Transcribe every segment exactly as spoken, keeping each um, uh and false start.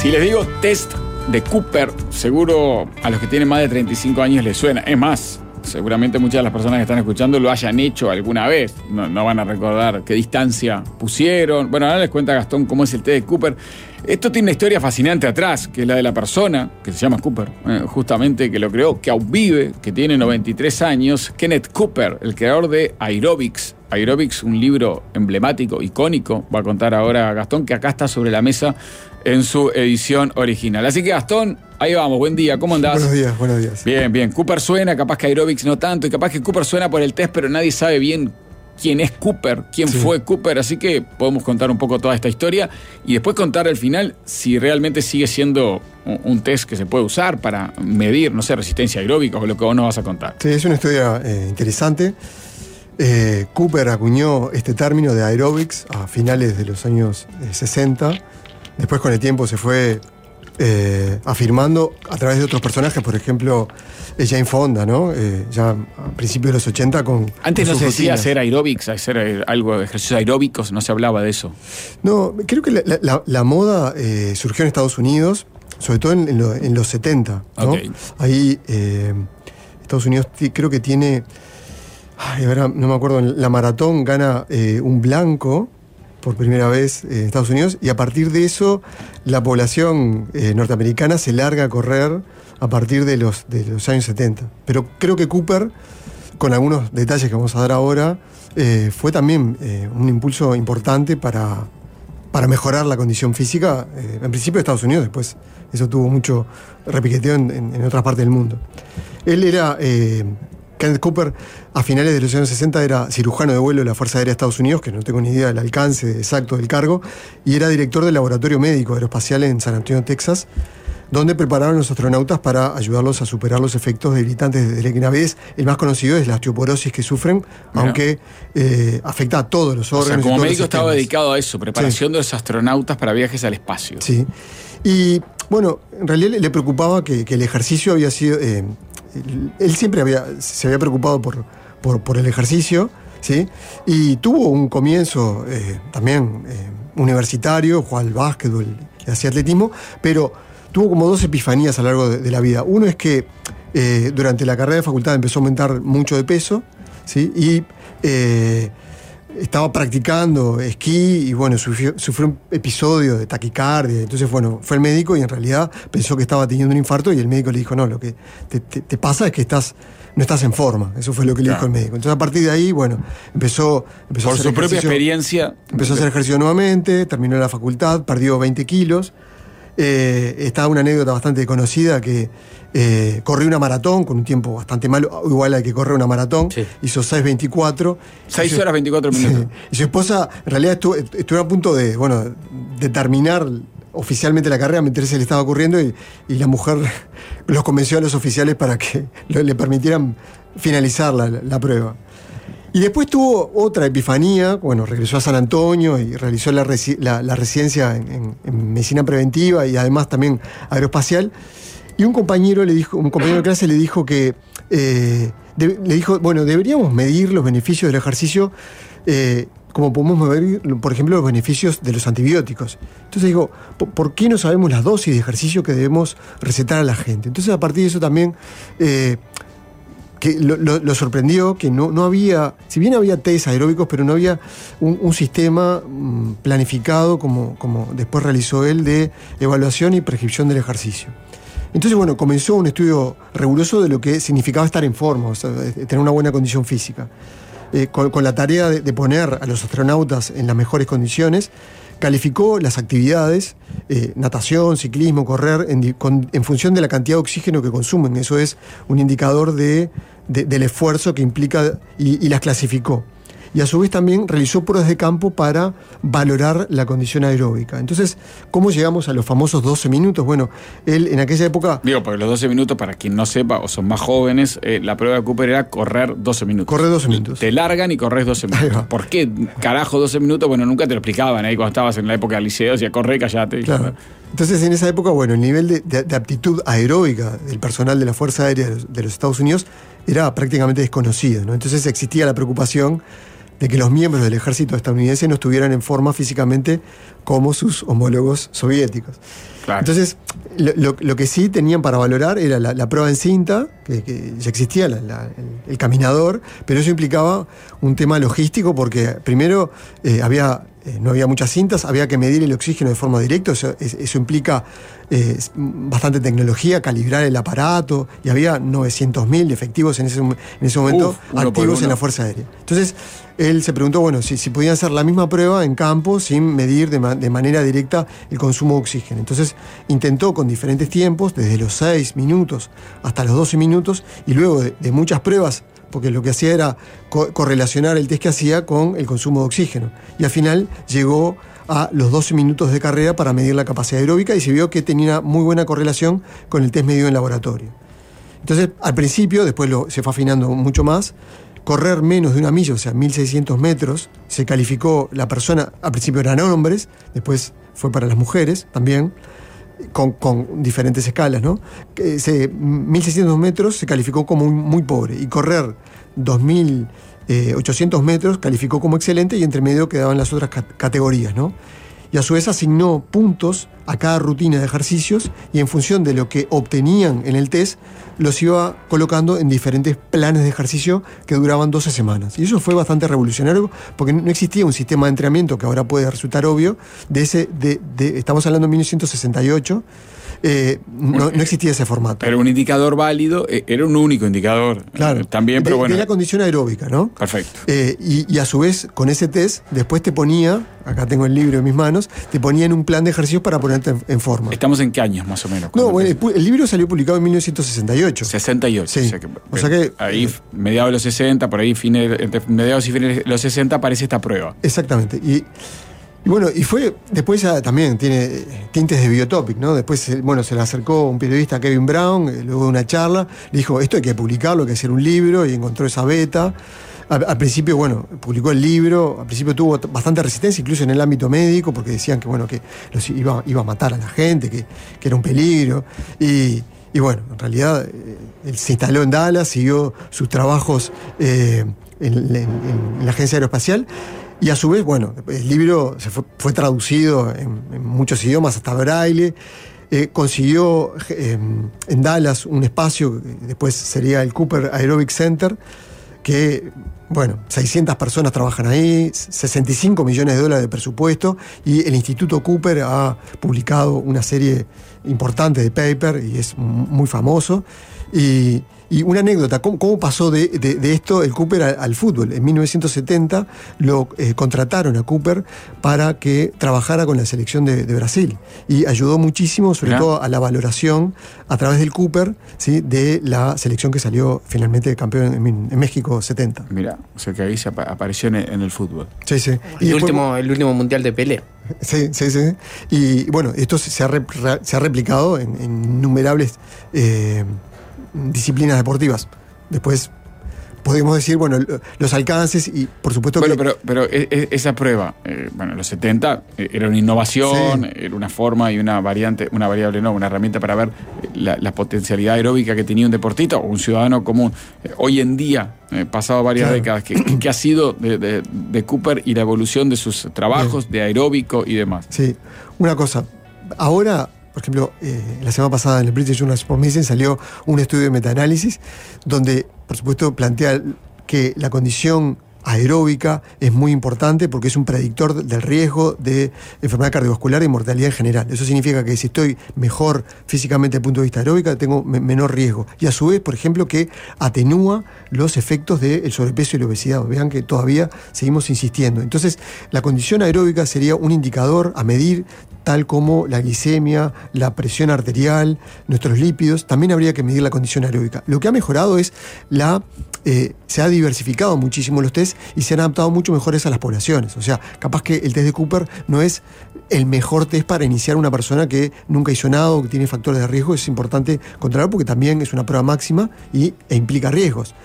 Si les digo test de Cooper, seguro a los que tienen más de treinta y cinco años les suena. Es más, seguramente muchas de las personas que están escuchando lo hayan hecho alguna vez. No, no van a recordar qué distancia pusieron. Bueno, ahora les cuenta Gastón cómo es el test de Cooper. Esto tiene una historia fascinante atrás, que es la de la persona, que se llama Cooper, eh, justamente, que lo creó, que aún vive, que tiene noventa y tres años, Kenneth Cooper, el creador de Aerobics. Aerobics, un libro emblemático, icónico, va a contar ahora Gastón, que acá está sobre la mesa en su edición original. Así que Gastón, ahí vamos, buen día, ¿cómo andás? Buenos días, buenos días. Bien, bien, Cooper suena, capaz que Aerobics no tanto, y capaz que Cooper suena por el test, pero nadie sabe bien quién es Cooper, quién sí. fue Cooper, así que podemos contar un poco toda esta historia y después contar al final si realmente sigue siendo un, un test que se puede usar para medir, no sé, resistencia aeróbica o lo que vos nos vas a contar. Sí, es una historia eh, interesante. Eh, Cooper acuñó este término de aerobics a finales de los años eh, sesenta. Después, con el tiempo, se fue eh, afirmando a través de otros personajes, por ejemplo, eh, Jane Fonda, ¿no? Eh, ya a principios de los ochenta con. Antes con no se rutinas. decía hacer aerobics, hacer algo de ejercicios aeróbicos, no se hablaba de eso. No, creo que la, la, la moda eh, surgió en Estados Unidos, sobre todo en, en, lo, en los setenta, ¿no? Okay. Ahí eh, Estados Unidos t- creo que tiene. Ay, ahora no me acuerdo, la maratón gana eh, un blanco por primera vez en Estados Unidos, y a partir de eso la población eh, norteamericana se larga a correr a partir de los, de los años setenta. Pero creo que Cooper, con algunos detalles que vamos a dar ahora, eh, fue también eh, un impulso importante para, para mejorar la condición física, eh, en principio de Estados Unidos, después eso tuvo mucho repiqueteo en, en, en otras partes del mundo. Él era... Eh, Kenneth Cooper, a finales de los años sesenta, era cirujano de vuelo de la Fuerza Aérea de Estados Unidos, que no tengo ni idea del alcance exacto del cargo, y era director del Laboratorio Médico Aeroespacial en San Antonio, Texas, donde preparaban a los astronautas para ayudarlos a superar los efectos debilitantes de la ingravidez. El más conocido es la osteoporosis que sufren, Mira. aunque eh, afecta a todos los órganos. O sea, como y médico estaba dedicado a eso, preparación sí. de los astronautas para viajes al espacio. Sí. Y bueno, en realidad le preocupaba que, que el ejercicio había sido... Eh, Él siempre había, se había preocupado por, por, por el ejercicio, ¿sí? Y tuvo un comienzo eh, también eh, universitario, jugaba al básquetbol y hacía atletismo, pero tuvo como dos epifanías a lo largo de, de la vida. Uno es que eh, durante la carrera de facultad empezó a aumentar mucho de peso, ¿sí? Y eh, estaba practicando esquí y bueno, sufrió, sufrió un episodio de taquicardia. Entonces, bueno, fue al médico y en realidad pensó que estaba teniendo un infarto, y el médico le dijo, no, lo que te, te, te pasa es que estás, no estás en forma. Eso fue lo que le claro. dijo el médico. Entonces, a partir de ahí, bueno, empezó, empezó Por a hacer su propia experiencia. Empezó a hacer ejercicio nuevamente, terminó la facultad, perdió veinte kilos. Eh, está una anécdota bastante conocida que eh, corrió una maratón con un tiempo bastante malo, igual al que corre una maratón, sí. hizo seis veinticuatro. seis horas veinticuatro minutos. Sí. Y su esposa en realidad estuvo, estuvo a punto de, bueno, de terminar oficialmente la carrera, mientras se le estaba ocurriendo, y, y la mujer los convenció a los oficiales para que le permitieran finalizar la, la prueba. Y después tuvo otra epifanía, bueno, regresó a San Antonio y realizó la, resi- la, la residencia en, en, en medicina preventiva y además también aeroespacial. Y un compañero le dijo, un compañero de clase le dijo que, eh, de, le dijo, bueno, deberíamos medir los beneficios del ejercicio eh, como podemos medir, por ejemplo, los beneficios de los antibióticos. Entonces digo, ¿por qué no sabemos las dosis de ejercicio que debemos recetar a la gente? Entonces, a partir de eso también... Eh, que lo, lo, lo sorprendió que no, no había, si bien había test aeróbicos, pero no había un, un sistema mmm, planificado como, como después realizó él de evaluación y prescripción del ejercicio. Entonces, bueno, comenzó un estudio riguroso de lo que significaba estar en forma, o sea, tener una buena condición física, eh, con, con la tarea de, de poner a los astronautas en las mejores condiciones. Calificó las actividades, eh, natación, ciclismo, correr, en, con, en función de la cantidad de oxígeno que consumen. Eso es un indicador de, de, del esfuerzo que implica, y, y las clasificó. Y a su vez también realizó pruebas de campo para valorar la condición aeróbica. Entonces, ¿cómo llegamos a los famosos doce minutos? Bueno, él en aquella época... Digo, porque los doce minutos, para quien no sepa o son más jóvenes, eh, la prueba de Cooper era correr doce minutos. Correr doce minutos. Te largan y corres doce minutos. ¿Por qué carajo doce minutos? Bueno, nunca te lo explicaban ahí cuando estabas en la época del liceo, decía, corre, callate. Claro. Entonces, en esa época, bueno, el nivel de, de, de aptitud aeróbica del personal de la Fuerza Aérea de los, de los Estados Unidos era prácticamente desconocido, ¿no? Entonces existía la preocupación de que los miembros del ejército estadounidense no estuvieran en forma físicamente como sus homólogos soviéticos. Claro. Entonces, lo, lo, lo que sí tenían para valorar era la, la prueba en cinta, que, que ya existía, la, la, el, el caminador, pero eso implicaba un tema logístico porque primero eh, había... Eh, no había muchas cintas, había que medir el oxígeno de forma directa, eso, eso implica eh, bastante tecnología, calibrar el aparato, y había novecientos mil efectivos en ese, en ese momento Uf, activos en la Fuerza Aérea. Entonces, él se preguntó, bueno, si, si podían hacer la misma prueba en campo sin medir de, ma- de manera directa el consumo de oxígeno. Entonces, intentó con diferentes tiempos, desde los seis minutos hasta los doce minutos, y luego de, de muchas pruebas, porque lo que hacía era co- correlacionar el test que hacía con el consumo de oxígeno. Y al final llegó a los doce minutos de carrera para medir la capacidad aeróbica y se vio que tenía muy buena correlación con el test medido en laboratorio. Entonces, al principio, después lo, se fue afinando mucho más, correr menos de una milla, o sea, mil seiscientos metros, se calificó la persona, al principio eran hombres, después fue para las mujeres también, Con, con diferentes escalas, ¿no? Que se, mil seiscientos metros se calificó como muy, muy pobre y correr dos mil ochocientos metros calificó como excelente y entre medio quedaban las otras cat- categorías, ¿no? Y a su vez asignó puntos a cada rutina de ejercicios y en función de lo que obtenían en el test los iba colocando en diferentes planes de ejercicio que duraban doce semanas. Y eso fue bastante revolucionario porque no existía un sistema de entrenamiento que ahora puede resultar obvio. De ese, de, de, estamos hablando de mil novecientos sesenta y ocho. Eh, no, no existía ese formato. Era un indicador válido, era un único indicador. Claro. Eh, también, pero de, bueno. de la condición aeróbica, ¿no? Perfecto. Eh, y, y a su vez, con ese test, después te ponía, acá tengo el libro en mis manos, te ponía en un plan de ejercicios para ponerte en, en forma. ¿Estamos en qué años más o menos? No, bueno, el, el libro salió publicado en mil novecientos sesenta y ocho. sesenta y ocho. Sí. O sea que, O sea que, ahí, eh, mediados de los sesenta, por ahí, fines, entre mediados y fines de los sesenta, aparece esta prueba. Exactamente. Y, y bueno, y fue, después ya también tiene tintes de Biotopic, ¿no? Después, bueno, se le acercó un periodista, Kevin Brown, eh, luego de una charla, le dijo, esto hay que publicarlo, hay que hacer un libro, y encontró esa beta. Al, al principio, bueno, publicó el libro, al principio tuvo bastante resistencia, incluso en el ámbito médico, porque decían que, bueno, que los iba, iba a matar a la gente, que, que era un peligro. Y, y bueno, en realidad, eh, él se instaló en Dallas, siguió sus trabajos eh, en, en, en la Agencia Aeroespacial. Y a su vez, bueno, el libro se fue, fue traducido en, en muchos idiomas, hasta braille. Eh, consiguió eh, en Dallas un espacio, después sería el Cooper Aerobic Center, que, bueno, seiscientas personas trabajan ahí, sesenta y cinco millones de dólares de presupuesto, y el Instituto Cooper ha publicado una serie importante de paper, y es muy famoso. Y, y una anécdota, ¿cómo, cómo pasó de, de, de esto el Cooper al, al fútbol? En mil novecientos setenta lo eh, contrataron a Cooper para que trabajara con la selección de, de Brasil, y ayudó muchísimo, sobre Mirá. todo a la valoración a través del Cooper, ¿sí?, de la selección que salió finalmente campeón en, en México setenta. Mirá, o sea que ahí se apa- apareció en el, en el fútbol. Sí, sí. El, Y después- último, el último mundial de Pelé. Sí, sí, sí. Y bueno, esto se ha, re- re- se ha replicado en, en innumerables eh, disciplinas deportivas. Después podemos decir, bueno, los alcances y por supuesto Bueno, que... pero, pero e- e- esa prueba, eh, bueno, en los setenta eh, era una innovación, Sí. era una forma y una variante, una variable, no, una herramienta para ver la, la potencialidad aeróbica que tenía un deportista o un ciudadano común. Eh, hoy en día, eh, pasado varias Claro. décadas, ¿qué, qué ha sido de, de- de Cooper y la evolución de sus trabajos, de aeróbico y demás? Sí, una cosa. Ahora, por ejemplo, eh, la semana pasada en el British Journal of Sport Medicine salió un estudio de metaanálisis donde, por supuesto, plantea que la condición aeróbica es muy importante porque es un predictor del riesgo de enfermedad cardiovascular y mortalidad en general. Eso significa que si estoy mejor físicamente desde el punto de vista aeróbica, tengo me- menor riesgo. Y a su vez, por ejemplo, que atenúa los efectos del sobrepeso y la obesidad. Vean que todavía seguimos insistiendo. Entonces, la condición aeróbica sería un indicador a medir, tal como la glicemia, la presión arterial, nuestros lípidos. También habría que medir la condición aeróbica. Lo que ha mejorado es la... Eh, se ha diversificado muchísimo los test y se han adaptado mucho mejores a las poblaciones. O sea, capaz que el test de Cooper no es el mejor test para iniciar una persona que nunca hizo nada o que tiene factores de riesgo. Es importante controlar porque también es una prueba máxima y, e implica riesgos.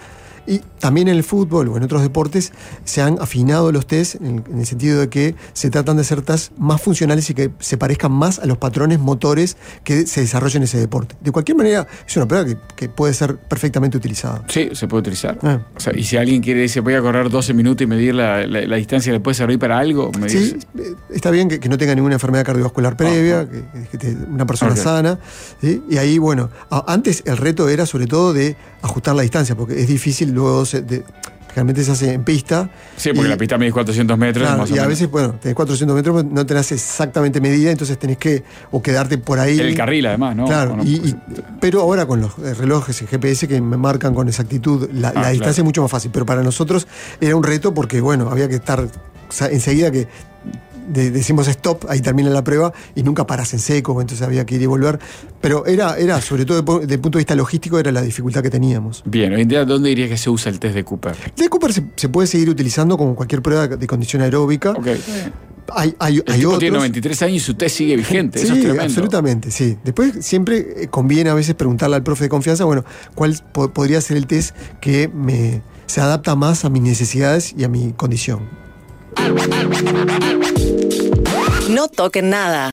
Y también en el fútbol o en otros deportes se han afinado los test en, en el sentido de que se tratan de hacer test más funcionales y que se parezcan más a los patrones motores que se desarrollan en ese deporte. De cualquier manera, es una prueba que, que puede ser perfectamente utilizada. Sí, se puede utilizar. Ah. O sea, y si alguien quiere decir, voy a correr doce minutos y medir la, la, la distancia, ¿le puede servir para algo? Sí, está bien que, que no tenga ninguna enfermedad cardiovascular previa, ah, ah. que, que te, una persona okay. sana. ¿Sí? Y ahí, bueno, antes el reto era sobre todo de ajustar la distancia, porque es difícil luego de, de realmente se hace en pista. Sí, porque y, la pista mide cuatrocientos metros. Claro, más y o a menos. veces, bueno, tenés cuatrocientos metros, no tenés exactamente medida, entonces tenés que o quedarte por ahí. El carril, además, ¿no? Claro, no, y, y, pero ahora con los relojes y G P S que me marcan con exactitud la, ah, la distancia claro. es mucho más fácil. Pero para nosotros era un reto porque, bueno, había que estar o sea, enseguida que de, decimos stop, ahí termina la prueba y nunca paras en seco, entonces había que ir y volver. Pero era, era sobre todo desde el punto de vista logístico, era la dificultad que teníamos. Bien, hoy en día, ¿dónde dirías que se usa el test de Cooper? El test de Cooper se, se puede seguir utilizando como cualquier prueba de condición aeróbica. Okay. Hay, hay, el hay tipo otros. tiene noventa y tres años y su test sigue vigente, sí, eso es tremendo. Absolutamente, sí. Después siempre conviene a veces preguntarle al profe de confianza, bueno, ¿cuál po- podría ser el test que me, se adapta más a mis necesidades y a mi condición? No toquen nada.